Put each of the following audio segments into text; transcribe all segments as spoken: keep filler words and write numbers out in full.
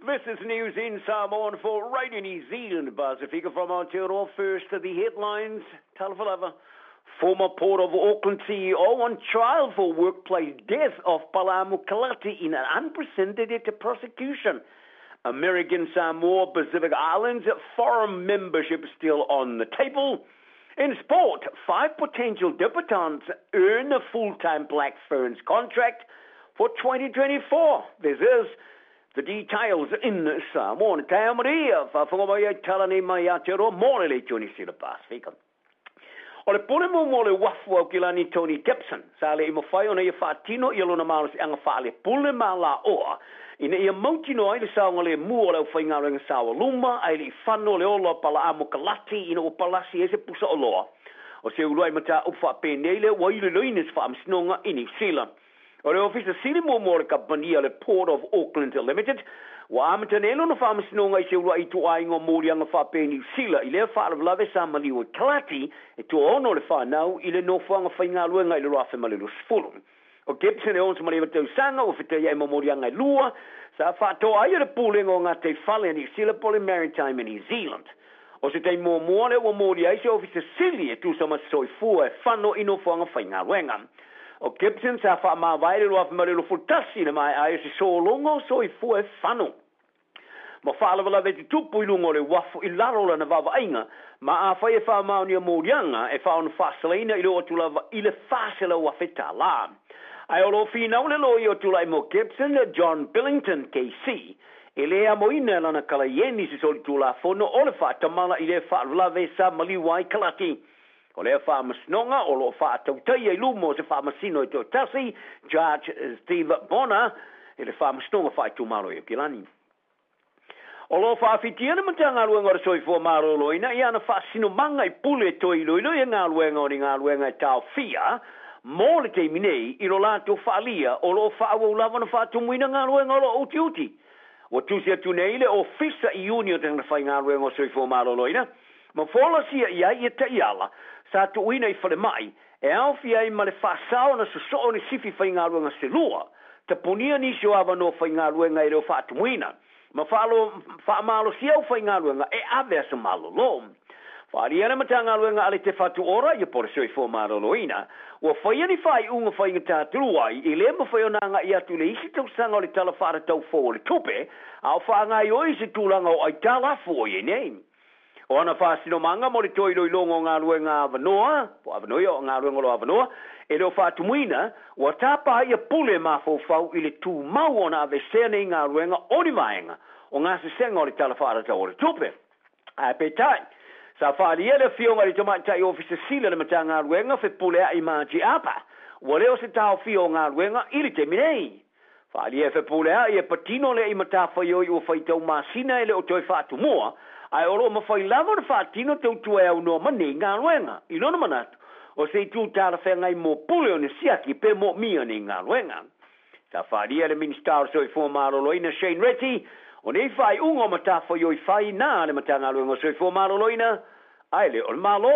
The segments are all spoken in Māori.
This is news in Samoan for Radio New Zealand. Pacifica from Aotearoa. First to the headlines. Talafalava. Former Port of Auckland C E O on trial for workplace death of Palamo Kalati in an unprecedented prosecution. American Samoa Pacific Islands forum membership still on the table. In sport, five potential debutants earn a full-time Black Ferns contract for twenty twenty-four. This is the details in Samoa. Kaya Maria, whawhamaya talane mai Aotearoa, mōre le tūni sila Pasifika. O le pole mo mo le wafu au kilani Tony Gibson. Sa le ima whai ona ia whaatino i alona maros anga wha le pule ma la oa. Ina ia mautino ai le saonga le mua le whai ngā renga sawa luma, ai le whano le ola pala amo kalati ina o palasi e se pusa o loa. O se uruai mata uwha penei le waile loinis wha amsinonga i New Zealand. O le ofisa sili mo mo le kapania le Port of Auckland Limited, wa amatanelo na wha amsinonga i se uruai tu aingo mori anga wha pe New Zealand, i le wha alavelave sa maliwa kalati, e tu ono le wha nau, i le nofuanga whai ngā luenga i le rafe malilo sfulu. O Gibson e onsa maliwa tau sanga, o whita ia mamori anga i lua, sa wha toa aia le pūlenga o ngā te whale New Zealand pole Maritime in New Zealand. O se te mō moale o mori ai se ofisa sili e tu sama soifua e whano i nofuanga whai ngā luenga. O Gibson sa wha maa vaile loa whamarelo fultasi na mai ai se so longo so i fu e whanu. Ma whaala wala veti tupu i lungo le wafu i larola na wawa ainga, ma a whai e wha mauni a mōrianga e wha ona whasalaina i loa tulawa i le whasela wafeta la. Ai olo whina ule lo i o tula i mo Gibson, John Billington, K C, e lea mo ina lana kala ieni si soli tula fono o le wha tamala i le wha wala sa maliwai kalati. O lea wha masnonga o lo wha tautai e lumo se wha masino i tō tasi, Judge Steve Bonner, e le wha masnonga wha i tūmaro i o kilani. O lo wha whitiana mata ngā luenga o soi fua maro loina, i ana wha sino manga i pule toi loilo i ngā luenga o ni ngā luenga i tau fia, mō le te minei i lo lato wha lia o lo wha awau lava na wha tumuina ngā luenga o lo uti uti. O tusia tunei le o fisa i uni o tanga whai ngā luenga o soi fua maro loina, ma whola sia ia i e ta iala, sa tu uina i whale mai, e au fia i ma le whasao na suso ni sifi whai ngā luenga se lua, ta ponia ni sio awa no whai ngā luenga i reo whaatumuina, ma whaalo whaamalo sia au whai ngā luenga e awe asa malo lo. Whaari ana mata ngā luenga ale te whatu ora, i pore soi fo maro loina, ua whai ani whai unga whai ngata turuai, i le ma whai ona nga i atu le isi tau sanga o le tala whaara tau fo o le tupe, au wha ngā i oi se tūlanga o ai tala fo o ye nei. O ana whaasino manga mo le toi loi longo ngā luenga avanoa, po avanoia o ngā luenga lo avanoa, e leo whaatumuina, ua tāpā ia pule mā fau i le tū mau o nā vesea nei ngā luenga o ni maenga, o ngā se senga o le tala whaara tau o le tupe. A pe tai, sa whaari ele fionga li tomai tai ofisa sila le mata ngā luenga fe pule a i māji apa, ua leo se tau fio ngā luenga i le te minei. Whaari e fe pule a i e patino le i mata whaioi ua whaitau māsina e le o toi whaatumua, ai olo ma fai lava na whaatino tau tua e au noa mani ngā luenga, i lona manatu, o se tū tāra whengai mō pule o ni siaki pe mō mia ni ngā luenga. Ta whaaria le minister soi fō maroloina Shane Retty, o nei whai ungo ma tā whai oi whai nā le mata ngā luenga soi fō maroloina, ai le o le malo.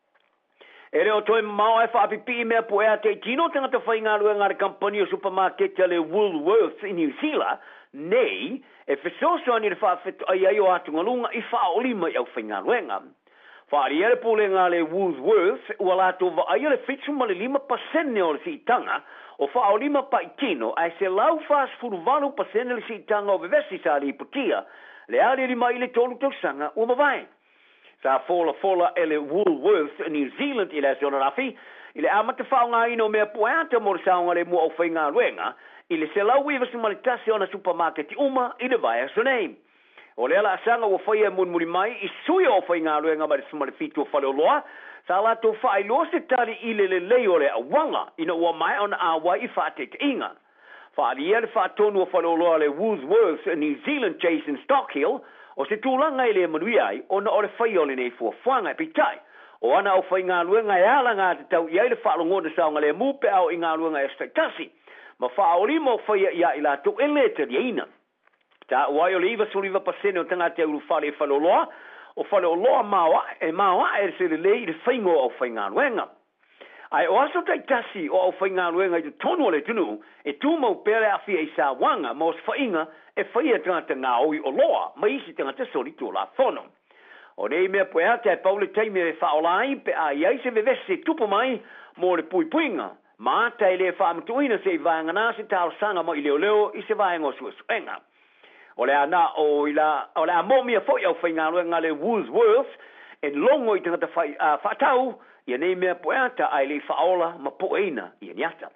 E reo toi mau e whaapipi mea po ea te tino tangata whai ngā luenga re company o supermarket le Woolworths in New Zealand, nei, e whesoso ani le whaafetu ai ai o atu ngalunga i whaolima i au whainga luenga. Whaari ere pule ngā le Woolworths, ua lato wa ai le whetsu ma le lima pasene o le si itanga, o whaolima pa i tino, ai se lau whaas furu valu pasene le si itanga o vevesi sa li iputia, le ali rima i le tolu tau sanga ua mawai. Sa fola fola e le Woolworths New Zealand i le asiona rafi, i le amata whao ngā ino mea poeata mo le saonga le mua au whainga luenga, i le se lau iwa se malitasi o na supermarket uma i le vai aso nei. O le ala asanga o whai e mun muri mai i sui o whai ngā luenga ma le sumare fitu o whale o loa, sa la to whai loa se tari i le le lei o le awanga ina ua mai on a wai i whaate te inga. Whaari e le whaatonu o whale o loa le Woolworths New Zealand Jason Stockhill, o se tūlanga i le manui ai o na o le whai o le nei fua whanga e pitai. O ana o whai ngā luenga e ala ngā te tau i ai le whaalongo saonga le mupe au i ngā luenga e staitasi. Ma whaoli mo whaia ia i la to e leta di eina. Ta wai o le iwa suliva pasene o tanga te uru whale e whale o loa, o whale o loa mawa e mawa e se le le i le whaingo o whainga nuenga. Ai o aso tai tasi o au whainga luenga i tu tonu le tunu, e tu mau pere a fia i sa wanga mo se whainga e whaia tangata ngā oi o loa, ma isi tangata sori tu la whono. O nei mea poe hata e paule teime e whaolai pe a iai se vevese tupo mai mo le pui puinga, ma ata e le whaamatuina se i vanga nā se tau sanga mo i leo leo i se vaenga o sua suenga. O le ana o ila, o le a momia fo i au whainga luenga le Woolworths, e longo i tangata whaatau, ia nei mea poeata ai le whaola ma poeina i aniata.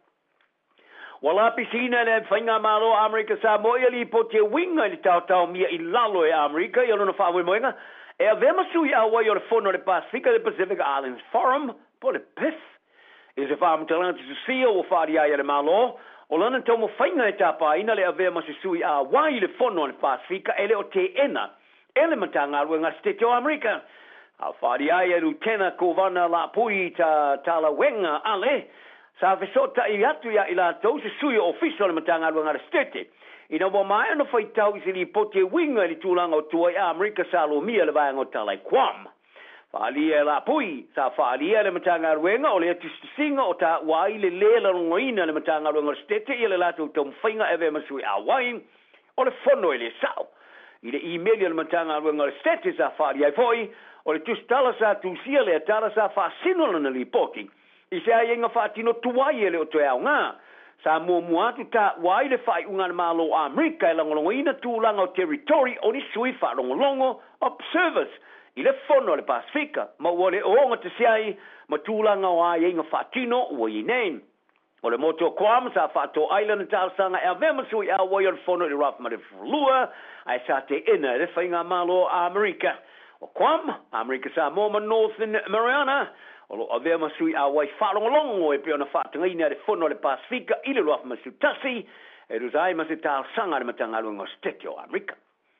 Wala pisina le whainga malo Amerika sa moia li po te winga i tau tau mia i lalo e Amerika, i alona whawe moenga, e a vema sui a wai o le fono le Pacifica le Pacific Islands Forum, po le pith. I se wha mtalanta su sia o whaari ai le malo, o lana tau mo whainga e tapa ina le a vema sui a wai le fono le Pacifica, ele o te ena, ele matanga ruenga stete o Amerika. A whaari ai e rutena ko vana la pui ta tala wenga ale, sa fesota i atu ia i la tau se sui official le matanga ruenga stete. Ina wa mai ana whai tau i se li pote winga li tūlanga o tua i Amerika sa lo mia le vanga o talai Guam. Whaali e la pui, sa whaali e le matanga ruenga o le atu singa o ta wai le le la rongoina le matanga ruenga stete i le lato tau mwhainga e ve masui a wai o le fono e le sao. I le email le matanga ruenga stete sa whaali ai foi, o le tustala sa tusia le atala sa whaasinola na li poti. I se ai inga whaatino tuwai e le o toe au ngā. Sa mua mua atu ta wai le whai unga le malo Amerika e langolongo ina tūlanga o territory o ni sui whaarongolongo observers. I le fono le Pasifika, ma ua le oonga te siai, ma tūlanga o ai inga whaatino ua i nei. O le moto Guam sa whaato island ta sanga e a vema sui a wai o le fono i rafa ma le fulua, ai sa te ina le whainga malo Amerika. O Guam, Amerika sa moma Northern Mariana, o lo avea masui a wai whalongolongo e pia na whaatangaina le fono le Pasifika i le roafa masutasi, e ruzai masi tāo sanga le matangaluenga o stete o Amerika.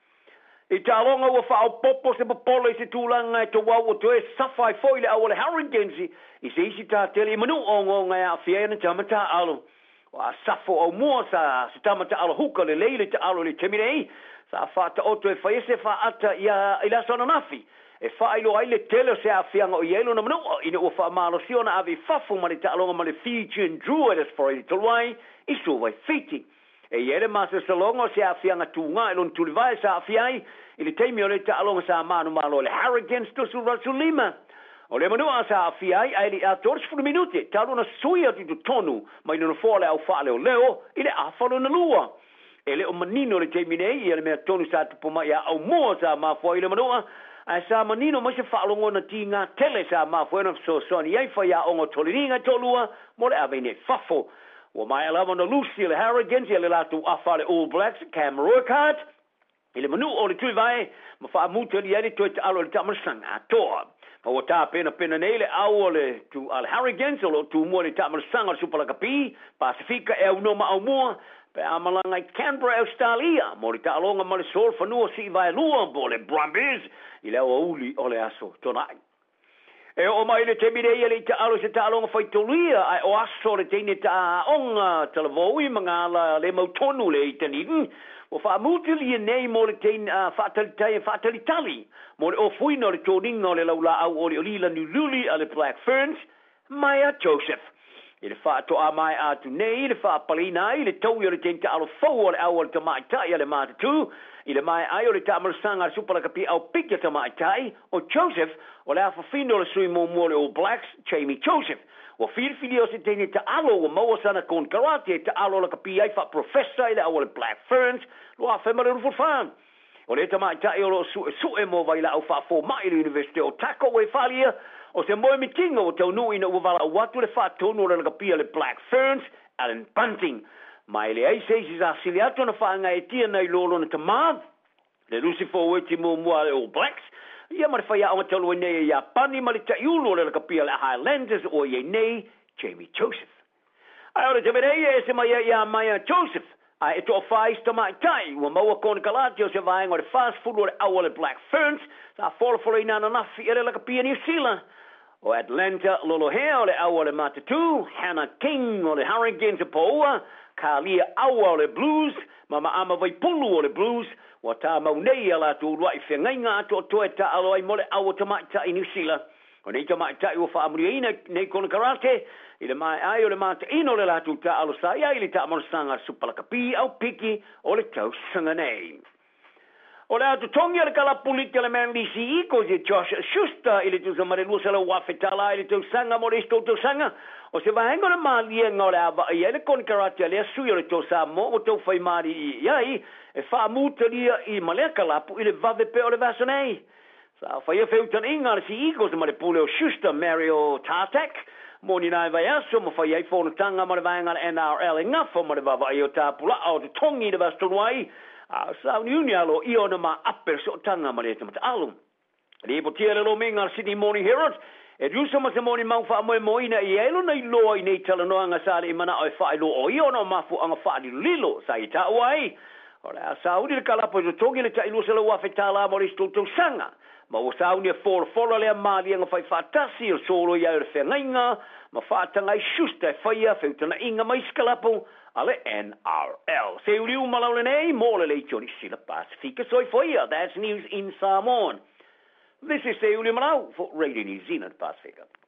I tālonga ua whao popo se popolo i se tūlanga e to wau o toe safai foi le awale Harrigansi, i se isi tā tele i manu o ngonga e a whiena tamata alo. O a safo au mua sa se tamata alo huka le leile ta alo le temirei, sa whata oto e whaese whaata i a ila sona nafi. E whailo ai le tele se a whianga o ielo na manua, ina ua wha malo siona avi fafu mani ta alonga mani Fijian Druids for i tolwai, i suwai Fiji. E iele masa salonga se a whianga tūnga ilon tulivai sa a whiai, ili teimi o le ta alonga sa manu malo le Harrogans to su rasu lima. O le manua sa a whiai, ai li a toris furu minute, ta alona suia tu tonu, ma ina no fōle au wha leo leo, ili a whalo na lua. E le o manino le teimi nei, i le mea tonu sa tupuma ia au mua sa mafua i le manua, ai sa manino ma se whaalongo na ti ngā tele sa mafua na so soni ai whai a ongo toliringa tolua, mo le avene fafo. Wa mai alama na Lucy le Harrogans, i le latu afa le All Blacks, Cam Rourke, i le manu o le tui vai, ma wha amuta li eri toi te alo le tamarasanga atoa. Ma wa tā pena pena nei le au o le tu al Harrogans, o lo tu mua le tamarasanga o Supalakapi, Pasifika e au no ma au mua, pe amalanga i Canberra, Australia, mo le tālonga ma le sol whanua si vai lua, mo le Brumbies, i leo a uli o le aso tonai. E o mai le temirei le ta alo se tālonga whaitolia, ai o aso le teine ta onga talavoi, mga la le mautonu le i tanidin, o whaamutili e nei mo le tein whaatalitai e whaatalitali, mo le ofuina le tōninga o le laula au o le olila nululi a le Black Ferns, Maya Joseph. I le whaato a mai atu nei, i le whaapalina, i le tau i le tein ta alo fau o le au o le tamaitai a le matatu, i le mai ai o le tamarasanga le Supalakapi au pika tamaitai, o Joseph, o le awhawhino le sui mo mua le All Blacks, Jamie Joseph. O whirwhiri o se teine ta alo o maua sana kon karate, ta alo la kapi ai wha professor i le au o le Black Ferns, lo a whemare rufu whan. O le tamaitai o lo su e su e mo vai la au wha fo mai le University o Tako e whalia, o se moe mitinga o tau nui na uwala watu le wha tonu le kapia le Black Ferns, Alan Bunting. Mai le ai seisi sa siliato na wha ngai tia nei lolo na tamad, le lusi fo weti mo mua le All Blacks, ia mare whaia o matalo e nei ia pani ma le ta iulo le kapia le Highlanders o ye nei Jamie Joseph. Ai ora te merei e se mai ia Maya Joseph, ai e to whais ta mai tai, ua maua kone kalati o se vaenga o le fast food o le awa le Black Ferns, sa wholawhala i nana nafi e le kapia New Zealand. O Atlanta, Lolo Hea o le awa le Matatu, Hannah King o le Harrogans o Paua, Kalia awa o le Blues, Mama Ama Vaipulu o le Blues, wa tā maunei ala tu urua i whengainga ato o toe ta alo ai mole awa tamaita i New Zealand. O nei ta mai tai o fa amuri ina nei kona karate i le mai ai o le mata ino le latu ta alo sa ia i le ta monstanga supalakapi au piki o le tau sanga nei. O le atu tongi le kala politi le man lisi i ko zi Josh Schuster i le tu sa mare lusa le wafetala i le tau sanga mo le isto tau sanga o se vahengo le malia ngā le ava i ele kona karate le asui o le tau sa mo o tau fai mari i iai e wha muta lia i malea kalapu i le vave pe o le vasa nei. Sa fai e feutan inga le si i ko sa mare pule o Schuster Mario Tartak mo ni nai vai aso mo fai ai fona tanga mo le vahenga le N R L e ngafo mo le vava i o tapula o te tongi le vasa tonuai a sa uniuni alo i ona ma aper so tanga ma le tamata alu. Le po tia le lo minga Sydney Morning Herald e rusa ma se moni mau fa mo moina i elo nei lo i nei tala no anga sa le mana o fa lo o i ona mafu anga fa di lilo sa i ta wai. Ora sa udi le kala po so togi le ta ilu se lo wa fetala mo le sto to sanga. Ma o sa uni for for le mali anga fai fatasi o solo ia le fenga ma fa tanga i shusta fai a feutana inga mai skalapo ale N R L. Se uli umalau nei mole le choni sila Pacifica soi foia. That's news in Samoan. This is Se uli malau for Radio New Zealand Pacifica.